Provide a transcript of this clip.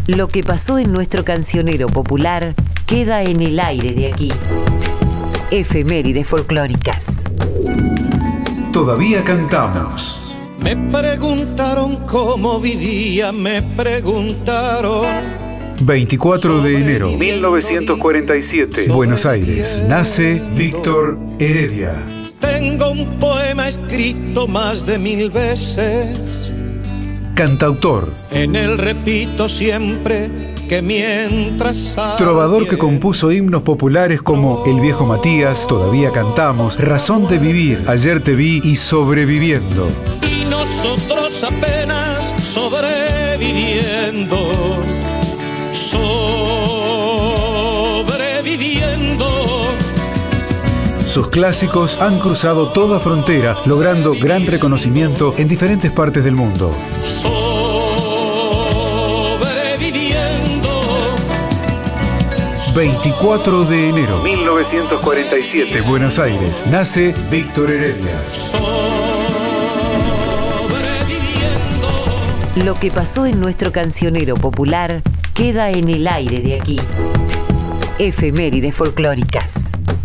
Lo que pasó en nuestro cancionero popular queda en el aire de aquí. Efemérides folclóricas. Todavía cantamos. Me preguntaron cómo vivía, me preguntaron. 24 de enero 1947, Buenos Aires. Nace Víctor Heredia. Tengo un poema escrito más de 1000 veces. Cantautor. En él repito siempre que mientras Trovador que compuso himnos populares como El viejo Matías, Todavía cantamos, Razón de vivir, Ayer te vi y Sobreviviendo. Y nosotros apenas sobreviviendo. Sus clásicos han cruzado toda frontera, logrando gran reconocimiento en diferentes partes del mundo. Sobreviviendo. 24 de enero 1947, Buenos Aires. Nace Víctor Heredia. Lo que pasó en nuestro cancionero popular queda en el aire de aquí. Efemérides folclóricas.